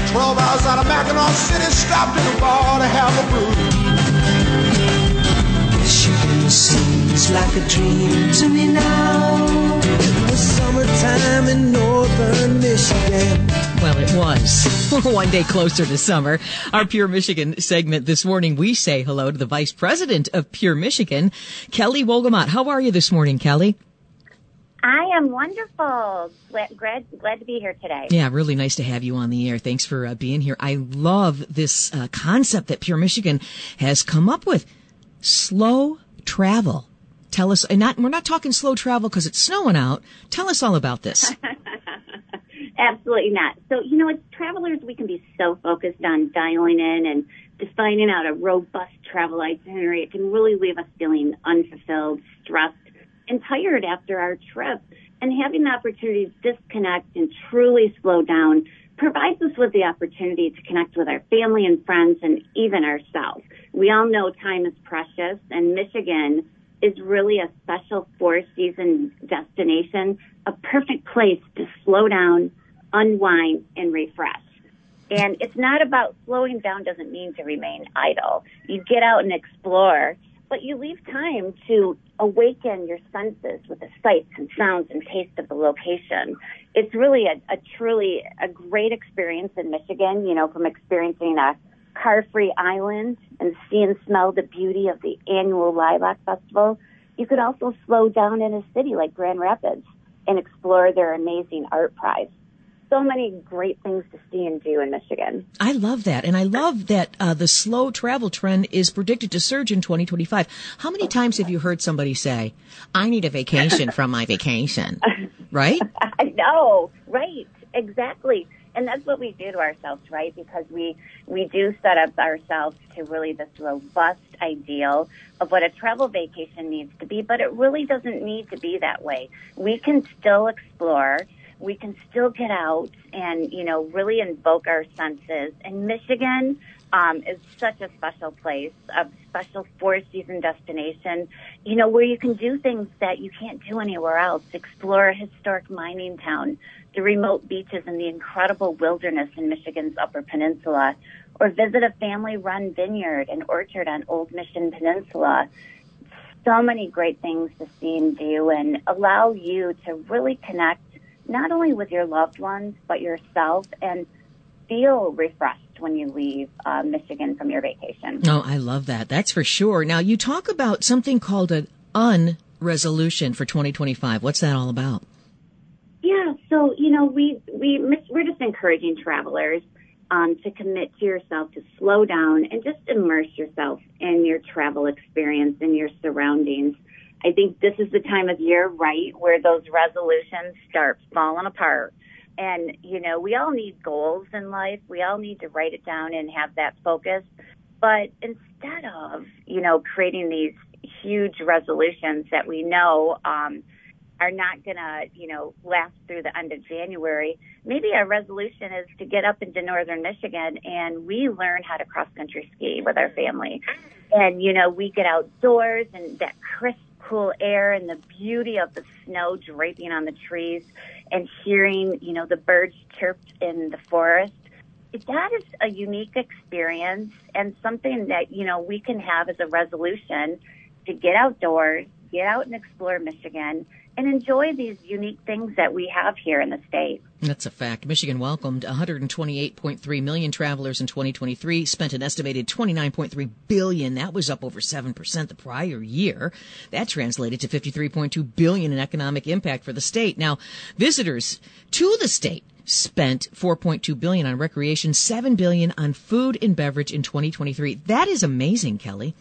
12 hours out of Mackinac City, stopped in a bar to have a brew. Michigan seems like a dream to me now. The summertime in northern Michigan. Well, it was. We're one day closer to summer. Our Pure Michigan segment this morning, we say hello to the Vice President of Pure Michigan, Kelly Wolgamott. How are you this morning, Kelly? I am wonderful. Glad to be here today. Yeah, really nice to have you on the air. Thanks for being here. I love this concept that Pure Michigan has come up with. Slow travel. Tell us, and we're not talking slow travel because it's snowing out. Tell us all about this. Absolutely not. So, as travelers, we can be so focused on dialing in and defining out a robust travel itinerary. It can really leave us feeling unfulfilled, stressed, and tired after our trip. And having the opportunity to disconnect and truly slow down provides us with the opportunity to connect with our family and friends and even ourselves. We all know time is precious, and Michigan is really a special four-season destination, a perfect place to slow down, unwind, and refresh. And it's not about slowing down doesn't mean to remain idle. You get out and explore, but you leave time to awaken your senses with the sights and sounds and taste of the location. It's really a truly great experience in Michigan, from experiencing a car-free island and see and smell the beauty of the annual Lilac Festival. You could also slow down in a city like Grand Rapids and explore their amazing art prize. So many great things to see and do in Michigan. I love that. And I love that the slow travel trend is predicted to surge in 2025. How many times have you heard somebody say, I need a vacation from my vacation? Right? I know. Right. Exactly. And that's what we do to ourselves, right? Because we do set up ourselves to really this robust ideal of what a travel vacation needs to be, but it really doesn't need to be that way. We can still explore. We can still get out and, really invoke our senses. And Michigan is such a special place, a special four-season destination, where you can do things that you can't do anywhere else. Explore a historic mining town, the remote beaches and the incredible wilderness in Michigan's Upper Peninsula, or visit a family-run vineyard and orchard on Old Mission Peninsula. So many great things to see and do, and allow you to really connect not only with your loved ones, but yourself, and feel refreshed when you leave Michigan from your vacation. Oh, I love that. That's for sure. Now, you talk about something called an resolution for 2025. What's that all about? Yeah, so, we're just encouraging travelers to commit to yourself to slow down and just immerse yourself in your travel experience and your surroundings. I think this is the time of year, right, where those resolutions start falling apart. And, we all need goals in life. We all need to write it down and have that focus. But instead of, creating these huge resolutions that we know are not going to, last through the end of January, maybe our resolution is to get up into northern Michigan and we learn how to cross-country ski with our family. And, we get outdoors and that crisp, cool air and the beauty of the snow draping on the trees and hearing, the birds chirp in the forest. That is a unique experience and something that, we can have as a resolution to get outdoors, get out and explore Michigan, and enjoy these unique things that we have here in the state. That's a fact. Michigan welcomed 128.3 million travelers in 2023, spent an estimated $29.3 billion. That was up over 7% the prior year. That translated to $53.2 billion in economic impact for the state. Now, visitors to the state spent $4.2 billion on recreation, $7 billion on food and beverage in 2023. That is amazing, Kelly.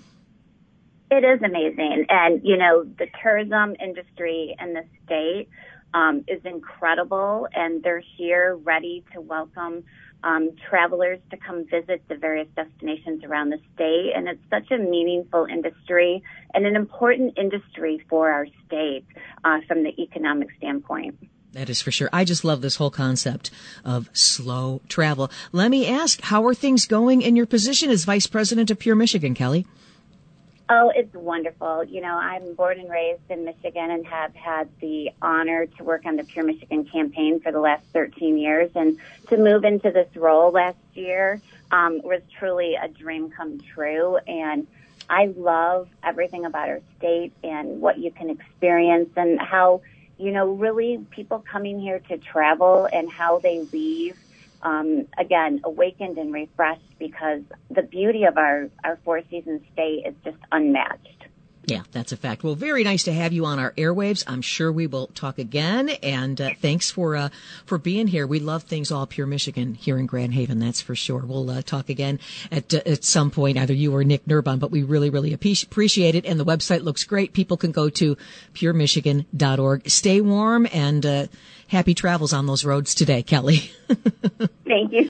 It is amazing. And, the tourism industry in the state is incredible, and they're here ready to welcome travelers to come visit the various destinations around the state. And it's such a meaningful industry and an important industry for our state from the economic standpoint. That is for sure. I just love this whole concept of slow travel. Let me ask, how are things going in your position as Vice President of Pure Michigan, Kelly? Oh, it's wonderful. You know, I'm born and raised in Michigan and have had the honor to work on the Pure Michigan campaign for the last 13 years. And to move into this role last year was truly a dream come true. And I love everything about our state and what you can experience and how, you know, really people coming here to travel and how they leave, again, awakened and refreshed, because the beauty of our Four Seasons state is just unmatched. Yeah, that's a fact. Well, very nice to have you on our airwaves. I'm sure we will talk again. And thanks for being here. We love things all Pure Michigan here in Grand Haven. That's for sure. We'll talk again at some point, either you or Nick Nurbon. But we really, really appreciate it. And the website looks great. People can go to puremichigan.org. Stay warm and happy travels on those roads today, Kelly. Thank you.